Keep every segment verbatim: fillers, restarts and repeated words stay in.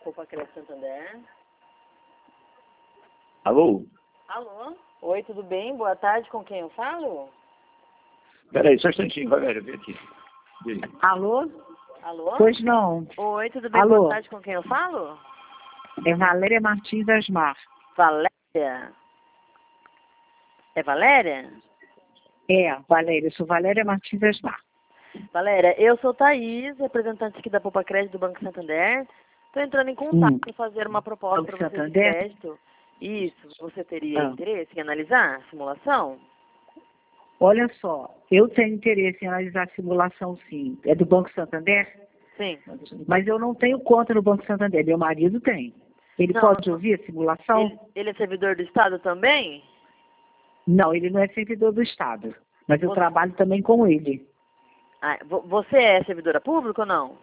Poupa Crédito Santander. Alô? Alô? Oi, tudo bem? Boa tarde, com quem eu falo? Peraí, só um instantinho, Valéria, vem aqui. Vem. Alô? Alô? Pois não. Oi, tudo bem? Alô? Boa tarde, com quem eu falo? É Valéria Martins Asmar. Valéria? É Valéria? É, Valéria, eu sou Valéria Martins Asmar. Valéria, eu sou Thaís, representante aqui da Poupa Crédito do Banco Santander. Estou entrando em contato Hum. para fazer uma proposta Banco para você de Santander? crédito. Isso, você teria Ah. interesse em analisar a simulação? Olha só, eu tenho interesse em analisar a simulação, sim. É do Banco Santander? Sim. Mas eu não tenho conta no Banco Santander, meu marido tem. Ele Não, pode não. ouvir a simulação? Ele, ele é servidor do Estado também? Não, ele não é servidor do Estado. Mas eu Você- trabalho também com ele. Ah, vo- você é servidora pública ou não?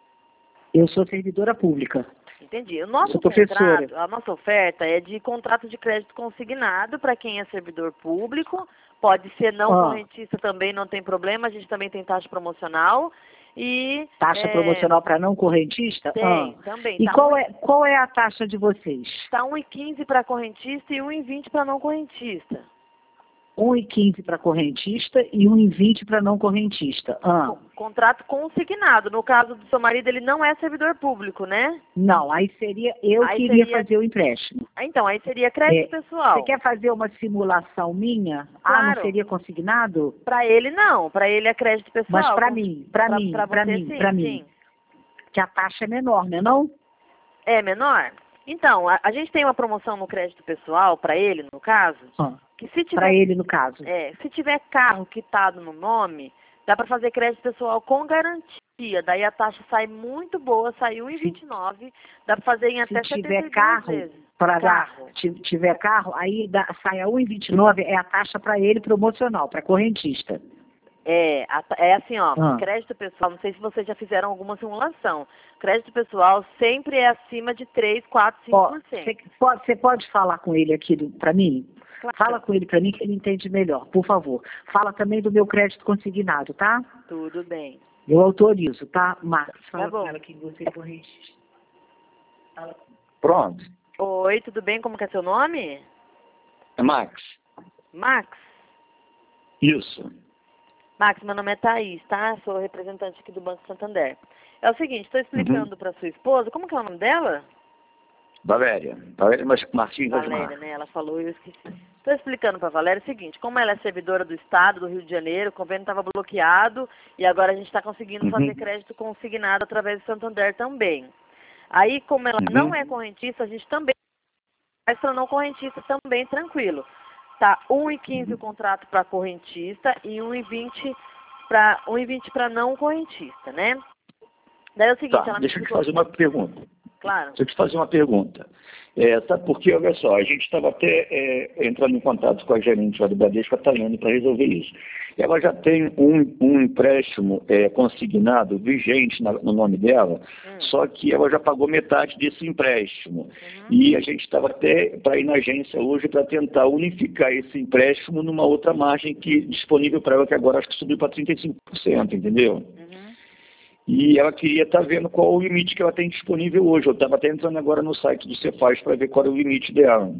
Eu sou servidora pública. Entendi. O nosso Sou professora. contrato, a nossa oferta é de contrato de crédito consignado para quem é servidor público. Pode ser não Ah. correntista também, não tem problema. A gente também tem taxa promocional. E Taxa é, promocional para não correntista? tem, Ah. também. E Tá qual um, é, qual é a taxa de vocês? tá um e quinze para correntista e um e vinte para não correntista. um e quinze para correntista e um e vinte para não correntista. Ah. Co- Contrato consignado. No caso do seu marido, ele não é servidor público, né? Não, aí seria eu Aí que iria seria- fazer o empréstimo. Ah, Então, aí seria crédito É, pessoal. Você quer fazer uma simulação minha? Ah, Claro. não seria consignado? Para ele não, para ele é crédito pessoal. Mas para Com- mim, para pra- mim, pra para você, mim, sim, para mim. sim. Que a taxa é menor, né não? É menor? Então, a, a gente tem uma promoção no crédito pessoal para ele, no caso, Ah, que se tiver, para ele, no caso. é, se tiver carro quitado no nome, dá para fazer crédito pessoal com garantia. Daí a taxa sai muito boa, sai um e vinte e nove, dá para fazer em Se até tiver setenta e duas carro, vezes. para Carro. se tiver carro, aí dá, sai a um e vinte e nove, é a taxa para ele promocional, para correntista. É, a- é assim, ó, Ah. crédito pessoal, não sei se vocês já fizeram alguma simulação. Crédito pessoal sempre é acima de três, quatro, Ó, cinco por cento. Você pode, você pode falar com ele aqui para mim? Claro. Fala com ele para mim que ele entende melhor, por favor. Fala também do meu crédito consignado, tá? Tudo bem. Eu autorizo, tá, Marcos? Fala bom. com ela que você é correntista. Fala. Pronto. Oi, tudo bem? Como que é seu nome? É Max. Max? Isso. Max, meu nome é Thaís, tá? Sou representante aqui do Banco Santander. É o seguinte, estou explicando Uhum. para sua esposa, como que é o nome dela? Valéria. Valéria Mar- Martins Valéria, Asmar. né? Ela falou e eu esqueci. Estou explicando para a Valéria o seguinte, como ela é servidora do Estado, do Rio de Janeiro, o convênio estava bloqueado e agora a gente está conseguindo Uhum. fazer crédito consignado através do Santander também. Aí, como ela Uhum. não é correntista, a gente também faz para não correntista também, tranquilo. Tá um e quinze o contrato para correntista e um e vinte para um e vinte para não correntista, né? Daí é o seguinte, Tá, ela me deixa eu te explicou- fazer uma pergunta. Claro. Deixa eu te fazer uma pergunta. É, sabe por quê? Olha só, a gente estava até é, entrando em contato com a gerente lá do Bradesco, a Tayane, para resolver isso. Ela já tem um, um empréstimo é, consignado, vigente na- no nome dela, Hum. só que ela já pagou metade desse empréstimo. Uhum. E a gente estava até para ir na agência hoje para tentar unificar esse empréstimo numa outra margem que disponível para ela, que agora acho que subiu para trinta e cinco por cento, entendeu? Uhum. E ela queria estar vendo qual o limite que ela tem disponível hoje. Eu estava até entrando agora no site do Cefaz para ver qual é o limite dela.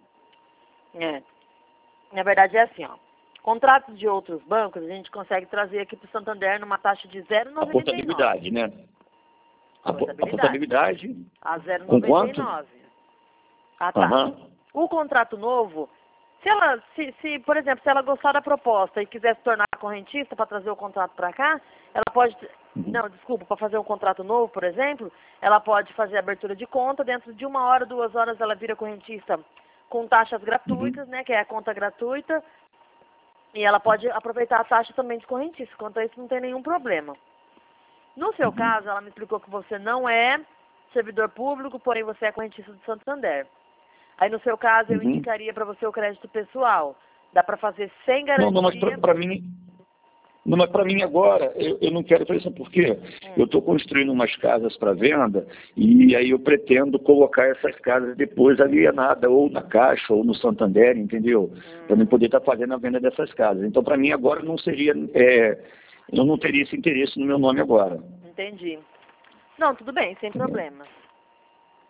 É. Na verdade é assim, ó. Contratos de outros bancos a gente consegue trazer aqui para o Santander numa taxa de zero vírgula A noventa e nove. portabilidade, né? A, po- a portabilidade. A zero Com vírgula noventa e quanto? nove. A taxa. Aham. O contrato novo, se ela, se, se, por exemplo, se ela gostar da proposta e quiser se tornar correntista para trazer o contrato para cá, ela pode, não, desculpa, para fazer um contrato novo, por exemplo, ela pode fazer a abertura de conta, dentro de uma hora, duas horas ela vira correntista com taxas gratuitas, né, que é a conta gratuita, e ela pode aproveitar a taxa também de correntista, quanto a isso não tem nenhum problema. No seu caso, ela me explicou que você não é servidor público, porém você é correntista do Santander. Aí, no seu caso, eu Uhum. indicaria para você o crédito pessoal. Dá para fazer sem garantia. Não, não, mas para mim, não, mas para mim agora, eu, eu não quero fazer isso, porque Hum. eu estou construindo umas casas para venda e aí eu pretendo colocar essas casas depois alienadas, ou na Caixa, ou no Santander, entendeu? Hum. Para mim poder estar fazendo a venda dessas casas. Então, para mim agora não seria, é, eu não teria esse interesse no meu nome agora. Entendi. Não, tudo bem, sem problemas.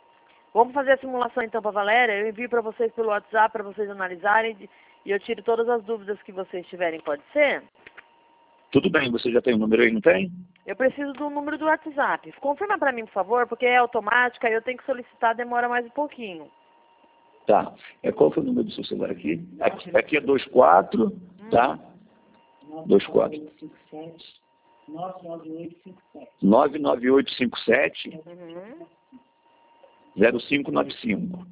Vamos fazer a simulação então para a Valéria? Eu envio para vocês pelo WhatsApp para vocês analisarem e eu tiro todas as dúvidas que vocês tiverem, pode ser? Tudo bem, você já tem o número aí, não tem? Eu preciso do número do WhatsApp. Confirma para mim, por favor, porque é automática e eu tenho que solicitar, demora mais um pouquinho. Tá. É, qual foi o número do seu celular aqui? Aqui, aqui é vinte e quatro, hum. Tá? vinte e quatro. nove nove oito cinco sete. nove nove oito cinco sete. Uhum. zero cinco nove cinco.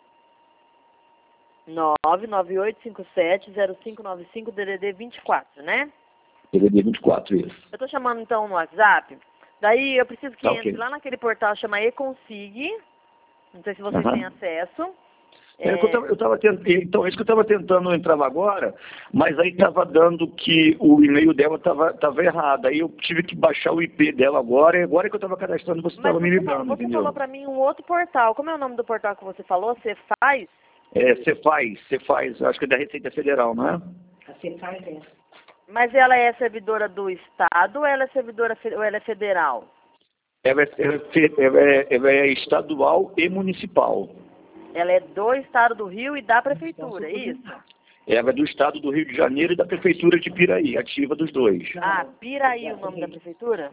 nove nove oito cinco sete zero cinco nove cinco, D D D vinte e quatro, né? D D D vinte e quatro, isso. Eu tô chamando então no WhatsApp. Daí eu preciso que tá, entre okay. lá naquele portal chama eConsig. Não sei se vocês uhum. têm acesso. É, é... Eu estava tentando, então, é isso que eu estava tentando entrar agora, mas aí estava dando que o e-mail dela estava tava errado. Aí eu tive que baixar o I P dela agora, e agora que eu estava cadastrando, você estava me ligando, Você entendeu? falou para mim um outro portal. Como é o nome do portal que você falou? Você faz? É, você faz, você faz, acho que é da Receita Federal, não é? Você faz é. Mas ela é servidora do Estado ou ela é servidora ou ela é federal? Ela é, ela é, ela é, ela é estadual e municipal. Ela é do Estado do Rio e da Prefeitura, é isso? Ela é do Estado do Rio de Janeiro e da Prefeitura de Piraí, ativa dos dois. Ah, Piraí o nome da Prefeitura?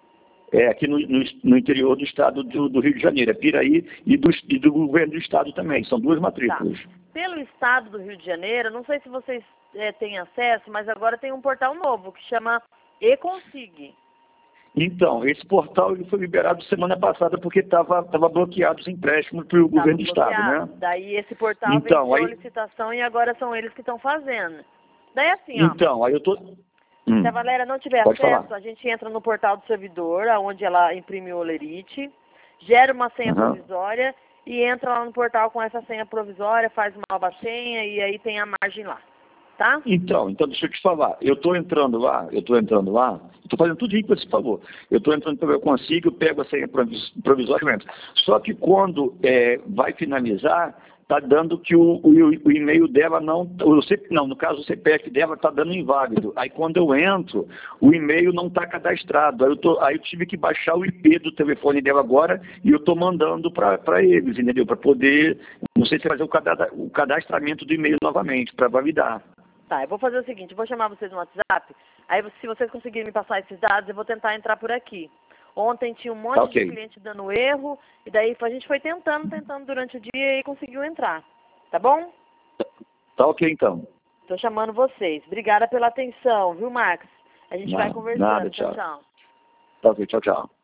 É, aqui no, no, no interior do Estado do, do Rio de Janeiro, é Piraí e do, e do governo do Estado também, são duas matrículas. Tá. Pelo Estado do Rio de Janeiro, não sei se vocês é, têm acesso, mas agora tem um portal novo que chama eConsig. Então, esse portal ele foi liberado semana passada porque estava tava bloqueado os empréstimos para o governo do Estado, né? Daí esse portal então, venceu aí... a licitação e agora são eles que estão fazendo. Daí assim, ó. Então, aí eu tô... Hum. Se a Valéria não tiver Pode acesso, falar. a gente entra no portal do servidor, onde ela imprimiu o Olerite, gera uma senha uhum. provisória e entra lá no portal com essa senha provisória, faz uma nova senha e aí tem a margem lá. Tá? Então, então deixa eu te falar, eu estou entrando lá, eu estou entrando lá, estou fazendo tudo isso que você falou, eu estou entrando para eu consigo, eu pego a senha provisória e entro. Só que quando é, vai finalizar, está dando que o, o, o e-mail dela não, o C, não, no caso o C P F dela está dando inválido. Aí quando eu entro, o e-mail não está cadastrado. Aí eu, tô, aí eu tive que baixar o I P do telefone dela agora e eu estou mandando para eles, entendeu? Para poder, não sei se fazer o, cadastra, o cadastramento do e-mail novamente, para validar. Tá, eu vou fazer o seguinte, eu vou chamar vocês no WhatsApp, aí se vocês conseguirem me passar esses dados, eu vou tentar entrar por aqui. Ontem tinha um monte tá, okay. de cliente dando erro, e daí a gente foi tentando, tentando durante o dia e conseguiu entrar. Tá bom? Tá ok, então. Tô chamando vocês. Obrigada pela atenção, viu, Marcos? A gente nada, vai conversando. Nada, tchau. Tchau, tchau. Tá ok, tchau, tchau.